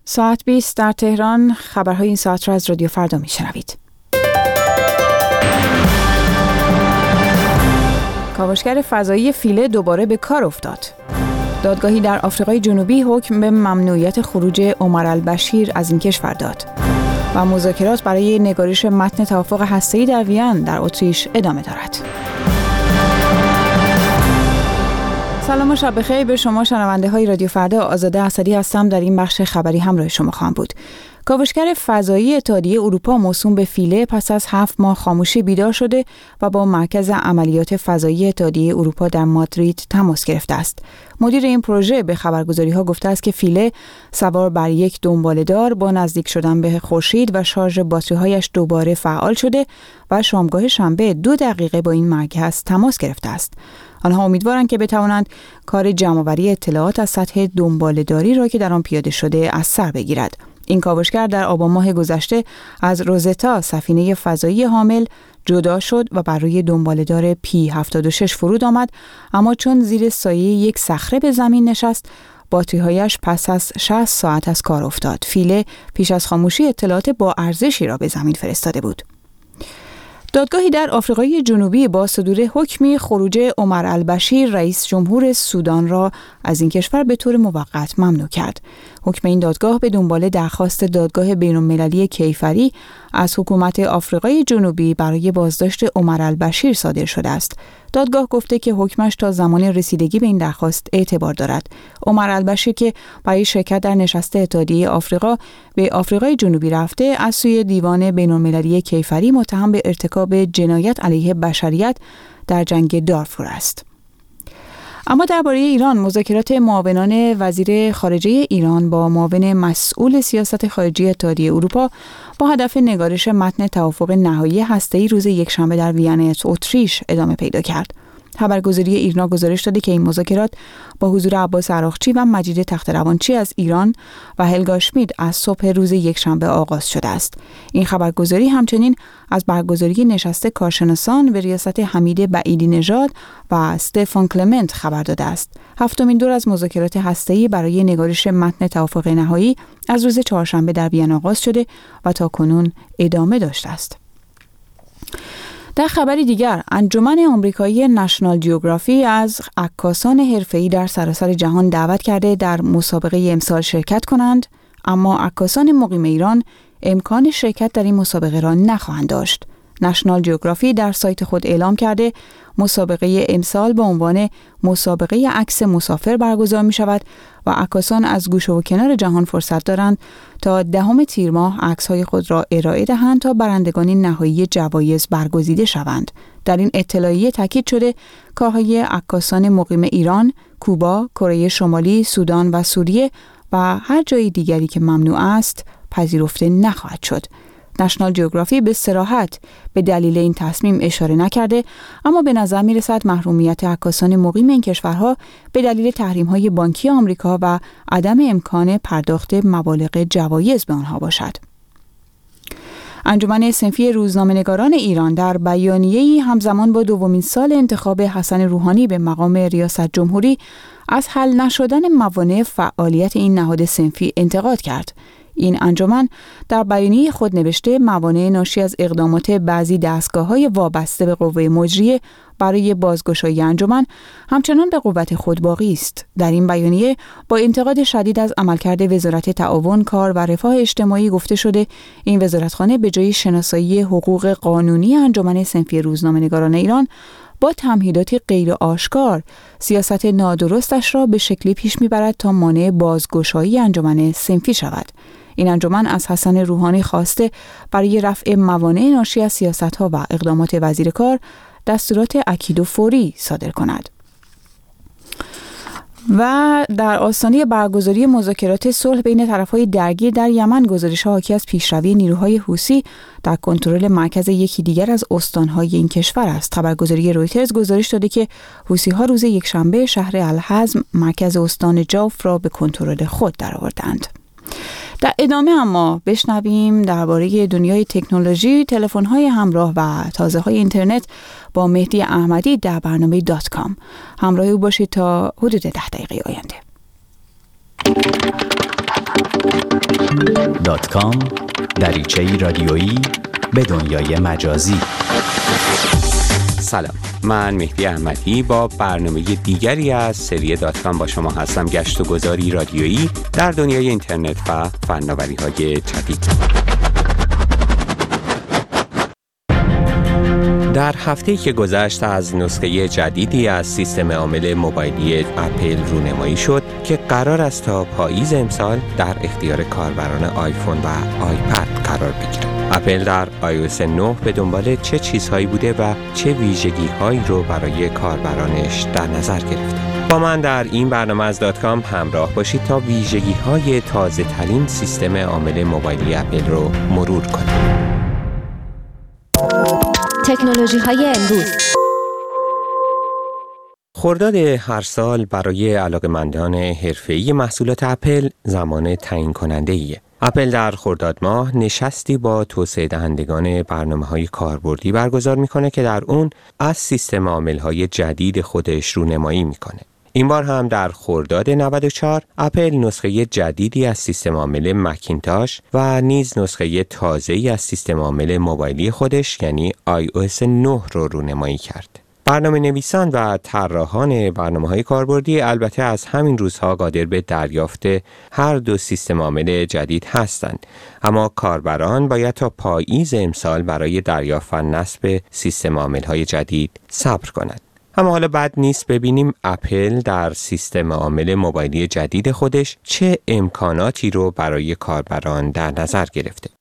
ساعت 20 در تهران. خبرهای این ساعت را از رادیو فردا میشنوید. کاوشگر فضایی فیله دوباره به کار افتاد. دادگاهی در آفریقای جنوبی حکم به ممنوعیت خروج عمر البشیر از این کشور داد. و مذاکرات برای نگارش متن توافق هسته‌ای در وین در اتریش ادامه دارد. سلام و شب بخیر به شما شنونده های رادیو فردا. آزاده اسدی هستم. در این بخش خبری همراه شما خواهم بود. کاوشگر فضایی اتحادیه اروپا موسوم به فیله پس از 7 ماه خاموشی بیدار شده و با مرکز عملیات فضایی اتحادیه اروپا در مادرید تماس گرفته است. مدیر این پروژه به خبرگزاری‌ها گفته است که فیله سوار بر یک دنباله‌دار با نزدیک شدن به خورشید و شارژ باتری‌هایش دوباره فعال شده و شامگاه شنبه 2 دقیقه با این مرکز تماس گرفته است. آنها امیدوارند که بتوانند کار جمع‌آوری اطلاعات از سطح دنباله‌داری را که در آن پیاده شده از سر بگیرد. این کاوشگر در آبان ماه گذشته از روزتا سفینه فضایی حامل جدا شد و بر روی دنباله‌دار P-76 فرود آمد، اما چون زیر سایه یک صخره به زمین نشست، باتری‌هایش پس از 60 ساعت از کار افتاد. فیله پیش از خاموشی اطلاعات با ارزشی را به زمین فرستاده بود. دادگاهی در آفریقای جنوبی با صدور حکمی خروج عمر البشیر رئیس جمهور سودان را از این کشور به طور موقت ممنوع کرد. حکم این دادگاه به دنبال درخواست دادگاه بین‌المللی کیفری از حکومت آفریقای جنوبی برای بازداشت عمر البشیر صادر شده است. دادگاه گفته که حکمش تا زمان رسیدگی به این درخواست اعتبار دارد. عمر البشیر که برای شرکت در نشست اتحادیه آفریقا به آفریقای جنوبی رفته، از سوی دیوان بین‌المللی کیفری متهم به ارتکاب جنایت علیه بشریت در جنگ دارفور است. اما درباره ایران، مذاکرات معاونان وزیر خارجه ایران با معاون مسئول سیاست خارجی اتحادیه اروپا با هدف نگارش متن توافق نهایی هسته‌ای روز یکشنبه در وین اتریش ادامه پیدا کرد. خبرگزاری ایرنا گزارش داده که این مذاکرات با حضور عباس عراقچی و مجید تخت‌روانچی از ایران و هلگا اشمیت از صبح روز یکشنبه آغاز شده است. این خبرگزاری همچنین از برگزاری نشست کارشناسان به ریاست حمید بعیدی نژاد و استفان کلمنت خبر داده است. 7مین دور از مذاکرات هسته‌ای برای نگارش متن توافق نهایی از روز چهارشنبه در وین آغاز شده و تاکنون ادامه داشته است. در خبری دیگر، انجمن آمریکایی نشنال جیوگرافی از عکاسان حرفه‌ای در سراسر جهان دعوت کرده در مسابقه امسال شرکت کنند، اما عکاسان مقیم ایران امکان شرکت در این مسابقه را نخواهند داشت. نشنال جیوگرافی در سایت خود اعلام کرده مسابقه امسال با عنوان مسابقه عکس مسافر برگزار می شود و عکاسان از گوشه و کنار جهان فرصت دارند تا 10 تیر ماه عکس‌های خود را ارائه دهند تا برندگان نهایی جوایز برگزیده شوند. در این اطلاعیه تاکید شده کارهای عکاسان مقیم ایران، کوبا، کره شمالی، سودان و سوریه و هر جای دیگری که ممنوع است پذیرفته نخواهد شد. نشنال جیوگرافی به صراحت به دلیل این تصمیم اشاره نکرده، اما به نظر می رسد محرومیت عکاسان مقیم این کشورها به دلیل تحریم‌های بانکی آمریکا و عدم امکان پرداخت مبالغ جوایز به آنها باشد. انجمن صنفی روزنامه‌نگاران ایران در بیانیه‌ای همزمان با 2مین سال انتخاب حسن روحانی به مقام ریاست جمهوری از حل نشدن موانع فعالیت این نهاد صنفی انتقاد کرد. این انجمن در بیانیه خود نوشته موانع ناشی از اقدامات بعضی دستگاه‌های وابسته به قوه مجریه برای بازگشایی انجمن همچنان به قوت خود باقی است. در این بیانیه با انتقاد شدید از عملکرد وزارت تعاون، کار و رفاه اجتماعی گفته شده این وزارتخانه به جای شناسایی حقوق قانونی انجمن صنفی روزنامه‌نگاران ایران با تمهیداتی غیر آشکار سیاست نادرستش را به شکلی پیش می‌برد تا مانع بازگشایی انجمن صنفی شود. این انجمن از حسن روحانی خواسته برای رفع موانع ناشی از سیاست‌ها و اقدامات وزیر کار دستورات اکید و فوری صادر کند. و در آستانه برگزاری مذاکرات صلح بین طرف‌های درگیر در یمن، گزارش‌ها حاکی از پیشروی نیروهای حوثی در کنترل مرکز یکی دیگر از استان‌های این کشور است. خبرگزاری رویترز گزارش داده که حوثی‌ها روز یکشنبه شهر الحزم، مرکز استان جوف را به کنترل خود درآوردند. در ادامه اما بشنویم درباره دنیای تکنولوژی، تلفن‌های همراه و تازه‌های اینترنت با مهدی احمدی در برنامه .com. همراه او باشید تا حدود 10 دقیقه آینده. www.harsal.com دریچه‌ای رادیویی به دنیای مجازی. سلام، من مهدی احمدی با برنامه دیگری از سری .com با شما هستم. گشت و گذاری رادیویی در دنیای اینترنت و فناوری‌های جدید. در هفته‌ای که گذشت از نسخه جدیدی از سیستم عامل موبایلی اپل رونمایی شد که قرار است تا پاییز امسال در اختیار کاربران آیفون و آیپد قرار بگیرد. اپل در iOS 9 به دنبال چه چیزهایی بوده و چه ویژگی‌هایی رو برای کاربرانش در نظر گرفته؟ با من در این برنامه از .com همراه باشید تا ویژگی‌های تازه‌ترین سیستم عامل موبایلی اپل رو مرور کنیم. تکنولوژی‌های امروز. خرداد هر سال برای علاقه‌مندان حرفه‌ای محصولات اپل زمان تعیین کننده‌ایه. اپل در خرداد ماه نشستی با توسعه دهندگان برنامه‌های کاربردی برگزار می‌کنه که در اون از سیستم عامل‌های جدید خودش رونمایی می‌کنه. این بار هم در خرداد 94 اپل نسخه جدیدی از سیستم عامل مکینتاش و نیز نسخه تازه‌ای از سیستم عامل موبایلی خودش یعنی iOS 9 رو رونمایی کرد. برنامه نویسان و طراحان برنامه‌های کاربردی البته از همین روزها قادر به دریافت هر دو سیستم عامل جدید هستند، اما کاربران باید تا پاییز امسال برای دریافت و نصب سیستم عامل‌های جدید صبر کنند. اما حالا بد نیست ببینیم اپل در سیستم عامل موبایلی جدید خودش چه امکاناتی رو برای کاربران در نظر گرفته.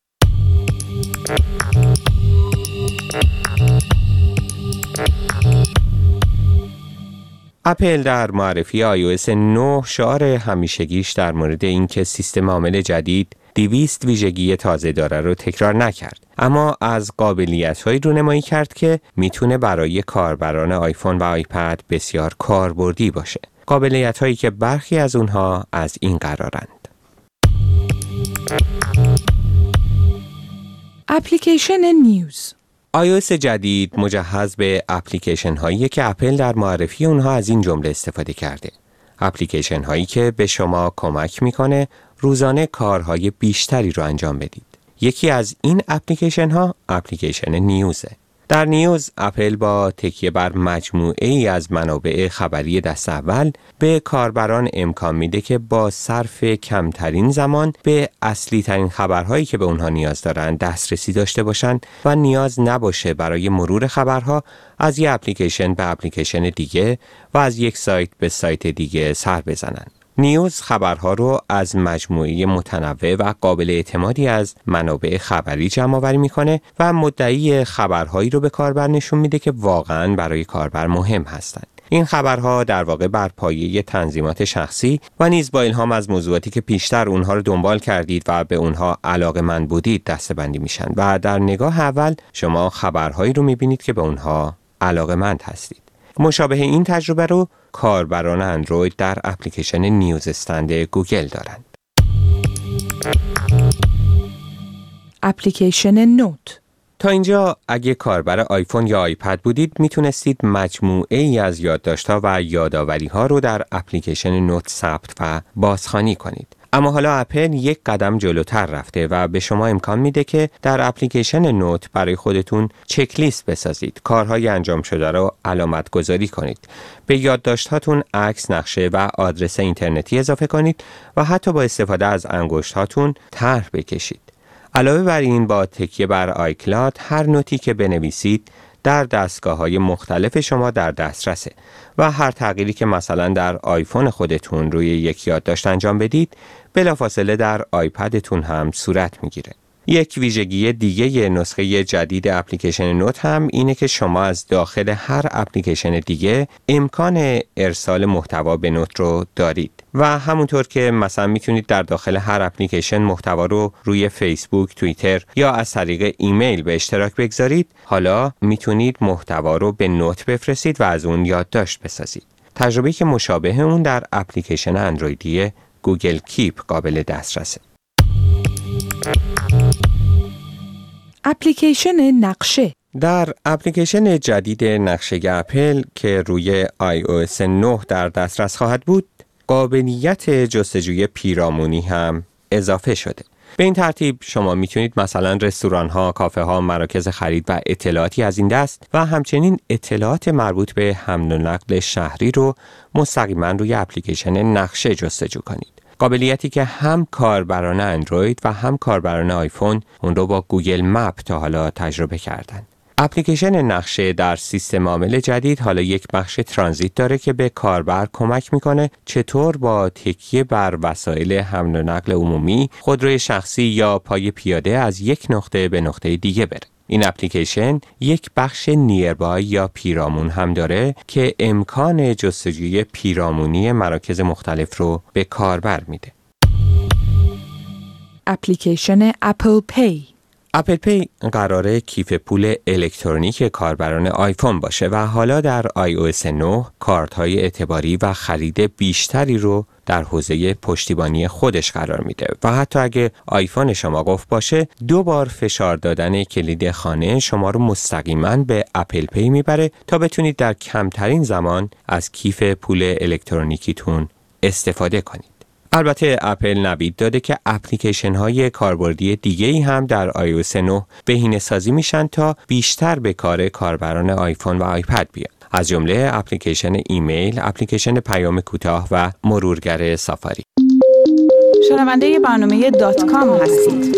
اپل در معرفی iOS 9 شعار همیشگیش در مورد اینکه سیستم عامل جدید 200 ویژگی تازه داره رو تکرار نکرد، اما از قابلیت‌هایی رونمایی کرد که میتونه برای کاربران آیفون و آیپد بسیار کاربردی باشه. قابلیت‌هایی که برخی از اونها از این قرارند: اپلیکیشن نیوز. iOS جدید مجهز به اپلیکیشن هایی که اپل در معرفی اونها از این جمله استفاده کرده. اپلیکیشن هایی که به شما کمک میکنه روزانه کارهای بیشتری رو انجام بدید. یکی از این اپلیکیشن ها اپلیکیشن نیوزه. در نیوز اپل با تکیه بر مجموعه ای از منابع خبری دست اول به کاربران امکان میده که با صرف کمترین زمان به اصلی ترین خبرهایی که به اونها نیاز دارن دسترسی داشته باشن و نیاز نباشه برای مرور خبرها از یک اپلیکیشن به اپلیکیشن دیگه و از یک سایت به سایت دیگه سر بزنن. نیوز خبرها رو از مجموعه متنوع و قابل اعتمادی از منابع خبری جمع آوری میکنه و مدعی خبرهایی رو به کاربر نشون میده که واقعاً برای کاربر مهم هستند. این خبرها در واقع بر پایه تنظیمات شخصی و نیز با الهام از موضوعاتی که پیشتر اونها رو دنبال کردید و به اونها علاقه‌مند بودید دسته‌بندی میشن و در نگاه اول شما خبرهایی رو میبینید که به اونها علاقه‌مند هستید. مشابه این تجربه رو کاربران اندروید در اپلیکیشن نیوز استند گوگل دارند. اپلیکیشن نوت. تا اینجا اگه کاربر آیفون یا آیپد بودید میتونستید مجموعه ای از یادداشت‌ها و یادآوری‌ها رو در اپلیکیشن نوت ثبت و بازخوانی کنید. اما حالا اپل یک قدم جلوتر رفته و به شما امکان میده که در اپلیکیشن نوت برای خودتون چک لیست بسازید، کارهای انجام شده رو علامت گذاری کنید، به یادداشت‌هاتون عکس، نقشه و آدرس اینترنتی اضافه کنید و حتی با استفاده از انگشت‌هاتون طرح بکشید. علاوه بر این با تکیه بر آیکلاد هر نوتی که بنویسید در دستگاه‌های مختلف شما در دسترسه و هر تغییری که مثلا در آیفون خودتون روی یک یادداشت انجام بدید بلافاصله در آیپدتون هم صورت میگیره. یک ویژگی دیگه نسخه جدید اپلیکیشن نوت هم اینه که شما از داخل هر اپلیکیشن دیگه امکان ارسال محتوا به نوت رو دارید و همونطور که مثلا میتونید در داخل هر اپلیکیشن محتوا رو روی فیسبوک، توییتر یا از طریق ایمیل به اشتراک بگذارید، حالا میتونید محتوا رو به نوت بفرستید و از اون یادداشت بسازید. تجربه‌ای که مشابه اون در اپلیکیشن اندرویدی گوگل کیپ قابل دسترسه. اپلیکیشن نقشه. در اپلیکیشن جدید نقشه اپل که روی iOS 9 در دسترس خواهد بود، قابلیت جستجوی پیرامونی هم اضافه شده. به این ترتیب شما میتونید مثلا رستوران‌ها، کافه‌ها، مراکز خرید و اطلاعاتی از این دست و همچنین اطلاعات مربوط به حمل و نقل شهری رو مستقیما روی اپلیکیشن نقشه جستجو کنید. قابلیتی که هم کاربران اندروید و هم کاربران آیفون اون رو با گوگل مپ تا حالا تجربه کردن. اپلیکیشن نقشه در سیستم عامل جدید حالا یک بخش ترانزیت داره که به کاربر کمک میکنه چطور با تکیه بر وسایل حمل و نقل عمومی، خودروی شخصی یا پای پیاده از یک نقطه به نقطه دیگه بره. این اپلیکیشن یک بخش نیربای یا پیرامون هم داره که امکان جستجوی پیرامونی مراکز مختلف رو به کاربر میده. اپلیکیشن اپل پی. اپل پی قراره کیف پول الکترونیک کاربران آیفون باشه و حالا در iOS 9 کارت‌های اعتباری و خرید بیشتری رو در حوزه پشتیبانی خودش قرار میده و حتی اگه آیفون شما قفل باشه 2 بار فشار دادن کلید خانه شما رو مستقیما به اپل پی میبره تا بتونید در کمترین زمان از کیف پول الکترونیکیتون استفاده کنید. البته اپل نوید داده که اپلیکیشن های کاربردی دیگه‌ای هم در iOS 9 بهینه‌سازی میشن تا بیشتر به کار کاربران آیفون و آیپد بیاد. از جمله اپلیکیشن ایمیل، اپلیکیشن پیام کوتاه و مرورگر سافاری. شنونده برنامه .com هستید.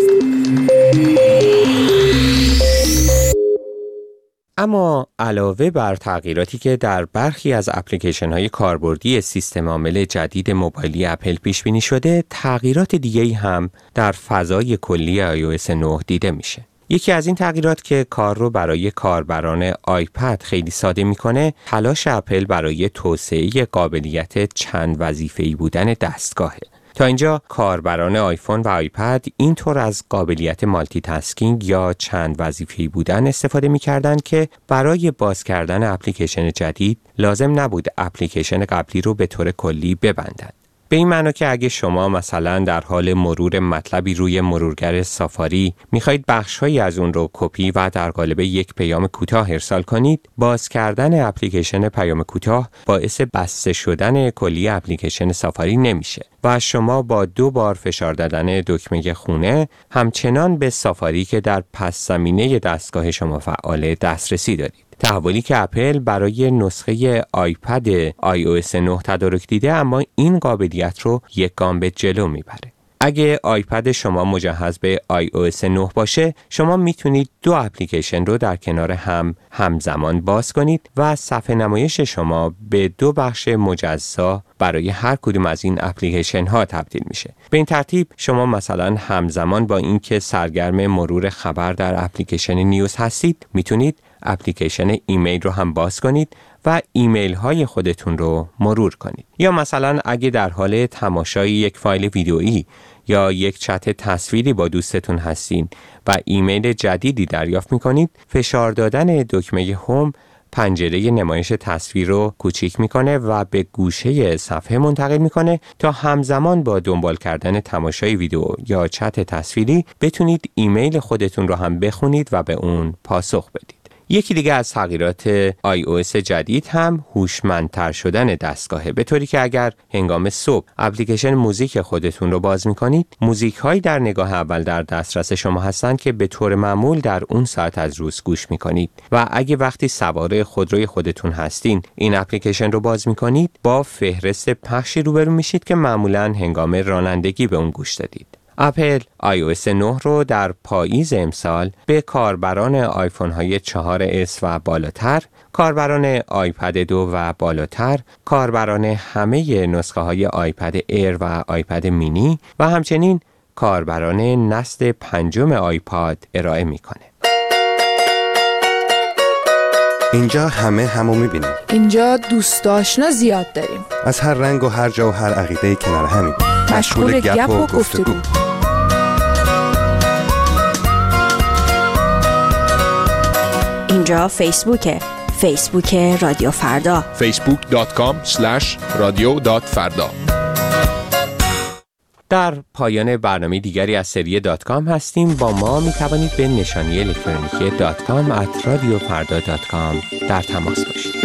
اما علاوه بر تغییراتی که در برخی از اپلیکیشن‌های کاربردی سیستم عامل جدید موبایلی اپل پیش بینی شده، تغییرات دیگه‌ای هم در فضای کلی iOS 9 دیده میشه. یکی از این تغییرات که کار رو برای کاربران آیپد خیلی ساده میکنه، تلاش اپل برای توسعه قابلیت چند وظیفه‌ای بودن دستگاهه. تا اینجا کاربران آیفون و آیپد اینطور از قابلیت مالتی تاسکینگ یا چند وظیفه‌ای بودن استفاده می‌کردند که برای باز کردن اپلیکیشن جدید لازم نبود اپلیکیشن قبلی رو به طور کلی ببندند. به این معنی که اگه شما مثلا در حال مرور مطلبی روی مرورگر سافاری میخواید بخش‌هایی از اون رو کپی و در قالب یک پیام کوتاه ارسال کنید، باز کردن اپلیکیشن پیام کوتاه باعث بسته شدن کلی اپلیکیشن سافاری نمیشه و شما با 2 بار فشار دادن دکمه خونه همچنان به سافاری که در پس زمینه دستگاه شما فعال دسترسی دارید. تحولی که اپل برای نسخه آیپد iOS 9 تدارک دیده، اما این قابلیت رو یک گام به جلو میبره. اگه آیپد شما مجهز به iOS 9 باشه، شما میتونید 2 اپلیکیشن رو در کنار هم همزمان باز کنید و صفحه نمایش شما به 2 بخش مجزا برای هر کدوم از این اپلیکیشن ها تبدیل میشه. به این ترتیب شما مثلا همزمان با اینکه سرگرم مرور خبر در اپلیکیشن نیوز هستید، میتونید اپلیکیشن ایمیل رو هم باز کنید و ایمیل های خودتون رو مرور کنید. یا مثلا اگه در حال تماشای یک فایل ویدئویی یا یک چت تصویری با دوستتون هستین و ایمیل جدیدی دریافت میکنید، فشار دادن دکمه هوم پنجره نمایش تصویر رو کوچیک میکنه و به گوشه صفحه منتقل میکنه تا همزمان با دنبال کردن تماشای ویدیو یا چت تصویری بتونید ایمیل خودتون رو هم بخونید و به اون پاسخ بدید. یکی دیگه از تغییرات iOS جدید هم هوشمندتر شدن دستگاهه، به طوری که اگر هنگام صبح اپلیکیشن موزیک خودتون رو باز می‌کنید، موزیک‌هایی در نگاه اول در دسترس شما هستن که به طور معمول در اون ساعت از روز گوش می‌کنید و اگه وقتی سوار خودروی خودتون هستین این اپلیکیشن رو باز می‌کنید، با فهرست پخشی روبرو میشید که معمولاً هنگام رانندگی به اون گوش دادید. اپل iOS 9 رو در پاییز امسال به کاربران آیفون های 4S و بالاتر، کاربران آیپد 2 و بالاتر، کاربران همه نسخه های آیپد ایر و آیپد مینی و همچنین کاربران نسل 5 آیپاد ارائه میکنه. اینجا همو میبینیم. اینجا دوست آشنا زیاد داریم. از هر رنگ و هر جا و هر عقیده‌ای کنار همیم. مشغول گپ و گفتگو. اینجا فیسبوک رادیو فردا. facebook.com/radio.farda. در پایان برنامه دیگری از سری .com هستیم. با ما می توانید به نشانی الکترونیکی .com @radiofarda.com در تماس باشید.